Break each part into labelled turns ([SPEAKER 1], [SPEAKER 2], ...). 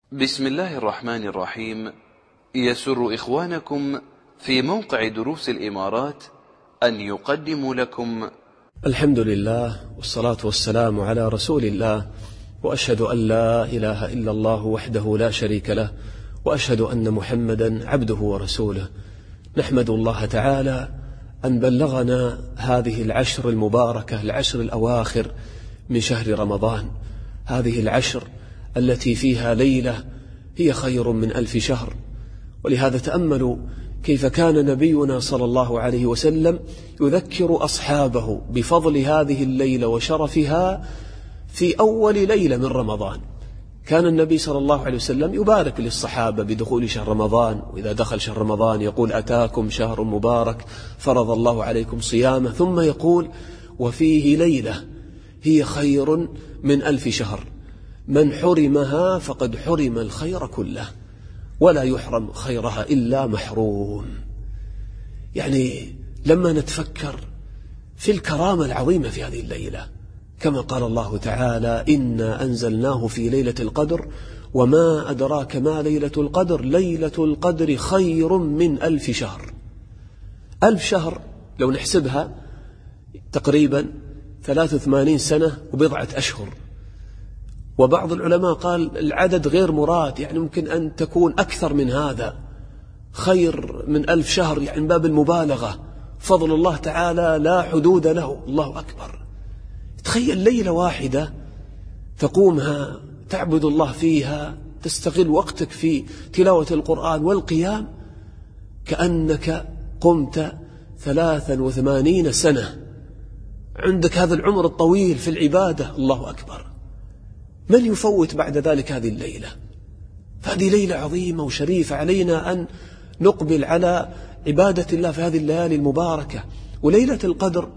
[SPEAKER 1] بسم الله الرحمن الرحيم. يسر إخوانكم في موقع دروس الإمارات أن يقدموا لكم
[SPEAKER 2] الحمد لله والصلاة والسلام على رسول الله، وأشهد أن لا إله إلا الله وحده لا شريك له، وأشهد أن محمدا عبده ورسوله. نحمد الله تعالى أن بلغنا هذه العشر المباركة، العشر الأواخر من شهر رمضان، هذه العشر التي فيها ليلة هي خير من 1000 شهر. ولهذا تأملوا كيف كان نبينا صلى الله عليه وسلم يذكر أصحابه بفضل هذه الليلة وشرفها في أول ليلة من رمضان. كان النبي صلى الله عليه وسلم يبارك للصحابة بدخول شهر رمضان، وإذا دخل شهر رمضان يقول: أتاكم شهر مبارك فرض الله عليكم صيامه، ثم يقول: وفيه ليلة هي خير من 1000 شهر، من حرمها فقد حرم الخير كله، ولا يحرم خيرها إلا محروم. يعني لما نتفكر في الكرامة العظيمة في هذه الليلة، كما قال الله تعالى: إنا أنزلناه في ليلة القدر وما أدراك ما ليلة القدر، ليلة القدر خير من 1000 شهر. 1000 شهر لو نحسبها تقريبا 83 سنة وبضعة أشهر. وبعض العلماء قال العدد غير مراد، يعني ممكن أن تكون أكثر من هذا. خير من 1000 شهر يعني من باب المبالغة، فضل الله تعالى لا حدود له. الله أكبر. تخيل ليلة واحدة تقومها تعبد الله فيها، تستغل وقتك في تلاوة القرآن والقيام، كأنك قمت 83 سنة، عندك هذا العمر الطويل في العبادة. الله أكبر. من يفوت بعد ذلك هذه الليلة؟ فهذه ليلة عظيمة وشريفة، علينا أن نقبل على عبادة الله في هذه الليالي المباركة. وليلة القدر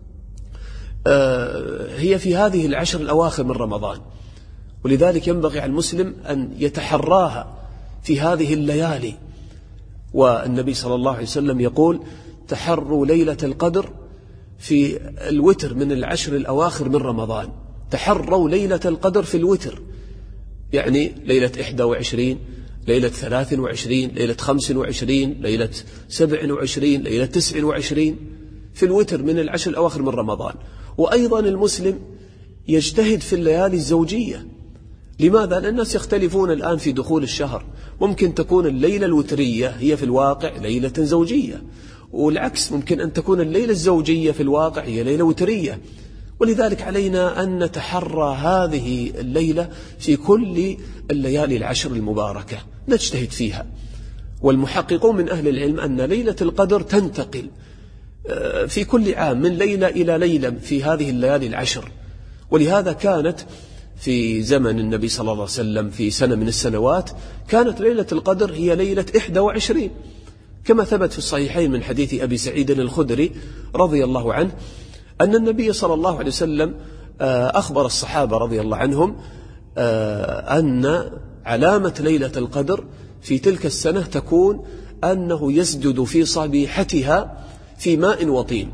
[SPEAKER 2] هي في هذه العشر الأواخر من رمضان، ولذلك ينبغي على المسلم أن يتحراها في هذه الليالي. والنبي صلى الله عليه وسلم يقول: تحروا ليلة القدر في الوتر من العشر الأواخر من رمضان. تحروا ليلة القدر في الوتر، يعني ليلة 21، ليلة 23، ليلة 25، ليلة 27، ليلة 29، في الوتر من العشر الأواخر من رمضان. وأيضا المسلم يجتهد في الليالي الزوجية. لماذا؟ لأن الناس يختلفون الآن في دخول الشهر، ممكن تكون الليلة الوترية هي في الواقع ليلة زوجية، والعكس ممكن أن تكون الليلة الزوجية في الواقع هي ليلة وترية. ولذلك علينا أن نتحرى هذه الليلة في كل الليالي العشر المباركة، نجتهد فيها. والمحققون من أهل العلم أن ليلة القدر تنتقل في كل عام من ليلة إلى ليلة في هذه الليالي العشر. ولهذا كانت في زمن النبي صلى الله عليه وسلم في سنة من السنوات كانت ليلة القدر هي ليلة 21، كما ثبت في الصحيحين من حديث أبي سعيد الخدري رضي الله عنه أن النبي صلى الله عليه وسلم أخبر الصحابة رضي الله عنهم أن علامة ليلة القدر في تلك السنة تكون أنه يسجد في صبيحتها في ماء وطين.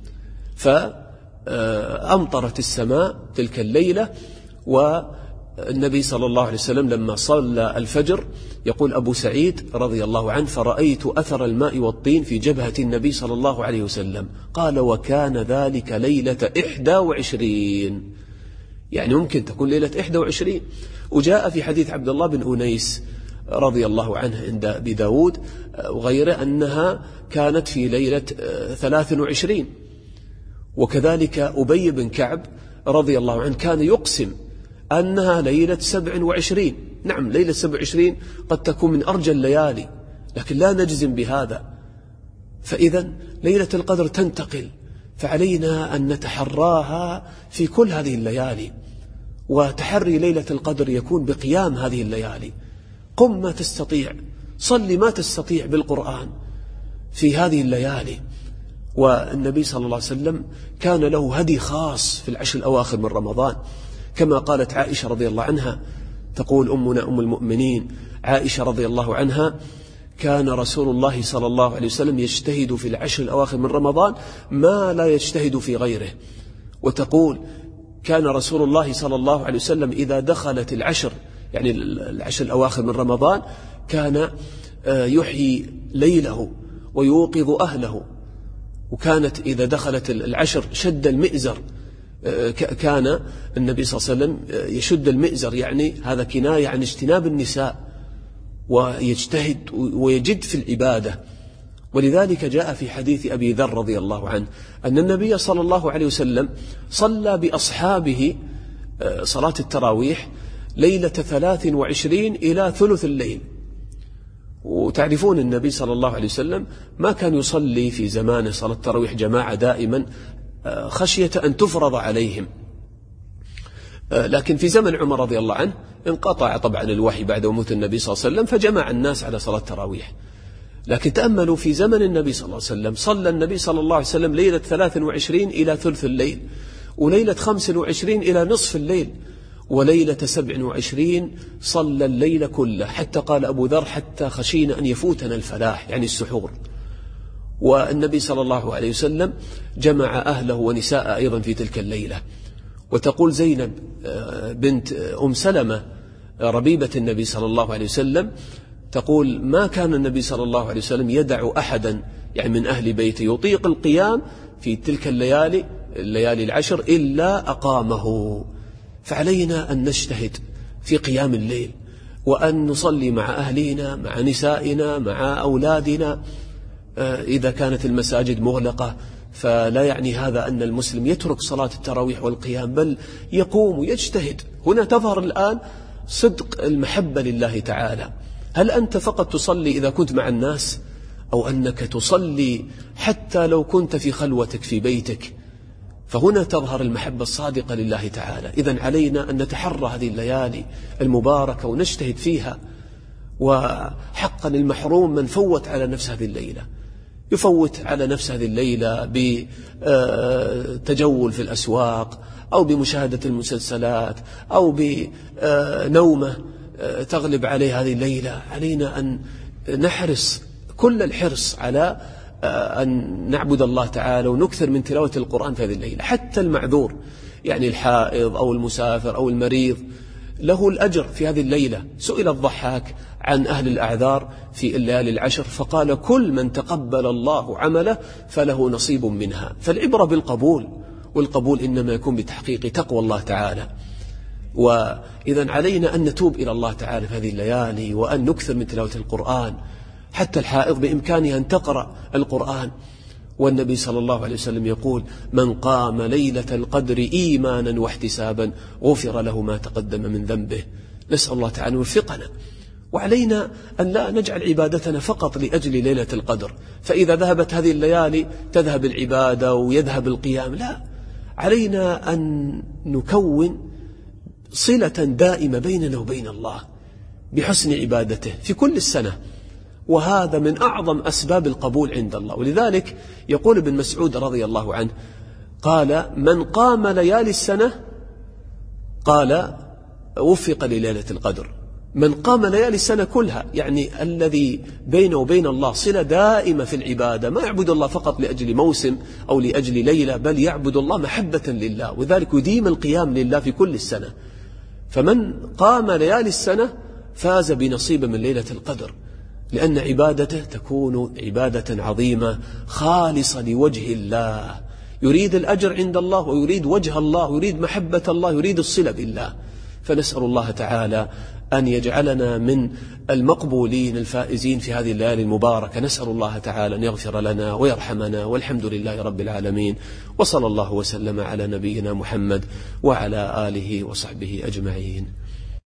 [SPEAKER 2] فأمطرت السماء تلك الليلة، والنبي صلى الله عليه وسلم لما صلى الفجر يقول أبو سعيد رضي الله عنه: فرأيت أثر الماء والطين في جبهة النبي صلى الله عليه وسلم. قال: وكان ذلك ليلة 21، يعني ممكن تكون ليلة 21. وجاء في حديث عبد الله بن أنيس رضي الله عنه عند أبي داود وغيره أنها كانت في ليلة 23. وكذلك أبي بن كعب رضي الله عنه كان يقسم أنها ليلة 27. نعم، ليلة 27 قد تكون من أرجى الليالي، لكن لا نجزم بهذا. فإذا ليلة القدر تنتقل، فعلينا أن نتحراها في كل هذه الليالي. وتحري ليلة القدر يكون بقيام هذه الليالي. قم ما تستطيع، صل ما تستطيع بالقرآن في هذه الليالي. والنبي صلى الله عليه وسلم كان له هدي خاص في العشر الأواخر من رمضان، كما قالت عائشة رضي الله عنها، تقول أمنا أم المؤمنين عائشة رضي الله عنها: كان رسول الله صلى الله عليه وسلم يجتهد في العشر الأواخر من رمضان ما لا يجتهد في غيره. وتقول: كان رسول الله صلى الله عليه وسلم إذا دخلت العشر يعني العشر الأواخر من رمضان كان يحيي ليله ويوقظ أهله، وكانت إذا دخلت العشر شد المئزر. كان النبي صلى الله عليه وسلم يشد المئزر، يعني هذا كناية عن اجتناب النساء، ويجتهد ويجد في العبادة. ولذلك جاء في حديث أبي ذر رضي الله عنه أن النبي صلى الله عليه وسلم صلى بأصحابه صلاة التراويح ليلة 23 إلى ثلث الليل. وتعرفون النبي صلى الله عليه وسلم ما كان يصلي في زمانه صلاة التراويح جماعة دائما خشية أن تفرض عليهم، لكن في زمن عمر رضي الله عنه انقطع طبعا الوحي بعد موت النبي صلى الله عليه وسلم، فجمع الناس على صلاة التراويح. لكن تأملوا في زمن النبي صلى الله عليه وسلم صلى النبي صلى الله عليه وسلم ليلة 23 إلى ثلث الليل، وليلة 25 إلى نصف الليل، وليلة 27 صلى الليل كله، حتى قال أبو ذر حتى خشينا أن يفوتنا الفلاح، يعني السحور. والنبي صلى الله عليه وسلم جمع أهله ونساء أيضا في تلك الليلة. وتقول زينب بنت أم سلمة ربيبة النبي صلى الله عليه وسلم، تقول ما كان النبي صلى الله عليه وسلم يدع أحدا يعني من أهل بيته يطيق القيام في تلك الليالي العشر إلا أقامه. فعلينا أن نجتهد في قيام الليل، وأن نصلي مع أهلنا، مع نسائنا، مع أولادنا. إذا كانت المساجد مغلقة فلا يعني هذا أن المسلم يترك صلاة التراويح والقيام، بل يقوم ويجتهد. هنا تظهر الآن صدق المحبة لله تعالى. هل أنت فقط تصلي إذا كنت مع الناس، أو أنك تصلي حتى لو كنت في خلوتك في بيتك؟ فهنا تظهر المحبة الصادقة لله تعالى. إذن علينا أن نتحرى هذه الليالي المباركة ونجتهد فيها. وحقا المحروم من فوت على نفس هذه الليلة، يفوت على نفس هذه الليلة بتجول في الأسواق، أو بمشاهدة المسلسلات، أو بنومة تغلب عليه هذه الليلة. علينا أن نحرص كل الحرص على أن نعبد الله تعالى ونكثر من تلاوة القرآن في هذه الليلة. حتى المعذور، يعني الحائض أو المسافر أو المريض، له الأجر في هذه الليلة. سئل الضحاك عن أهل الأعذار في الليالي العشر فقال كل من تقبل الله عمله فله نصيب منها. فالعبرة بالقبول، والقبول إنما يكون بتحقيق تقوى الله تعالى. وإذن علينا أن نتوب إلى الله تعالى في هذه الليالي، وأن نكثر من تلاوة القرآن. حتى الحائض بإمكانها أن تقرأ القرآن. والنبي صلى الله عليه وسلم يقول من قام ليلة القدر إيمانا واحتسابا غفر له ما تقدم من ذنبه. نسأل الله تعالى يوفقنا. وعلينا أن لا نجعل عبادتنا فقط لأجل ليلة القدر، فإذا ذهبت هذه الليالي تذهب العبادة ويذهب القيام. لا، علينا أن نكون صلة دائمة بيننا وبين الله بحسن عبادته في كل السنة، وهذا من أعظم أسباب القبول عند الله. ولذلك يقول ابن مسعود رضي الله عنه قال من قام ليالي السنة قال وفق لليلة القدر. من قام ليالي السنة كلها، يعني الذي بينه وبين الله صلة دائمة في العبادة، ما يعبد الله فقط لأجل موسم أو لأجل ليلة، بل يعبد الله محبة لله، وذلك يديم القيام لله في كل السنة. فمن قام ليالي السنة فاز بنصيب من ليلة القدر، لأن عبادته تكون عبادة عظيمة خالصة لوجه الله، يريد الأجر عند الله، ويريد وجه الله، ويريد محبة الله، يريد الصلة بالله. فنسأل الله تعالى أن يجعلنا من المقبولين الفائزين في هذه الليالي المباركة. نسأل الله تعالى أن يغفر لنا ويرحمنا، والحمد لله رب العالمين، وصلى الله وسلم على نبينا محمد وعلى آله وصحبه أجمعين.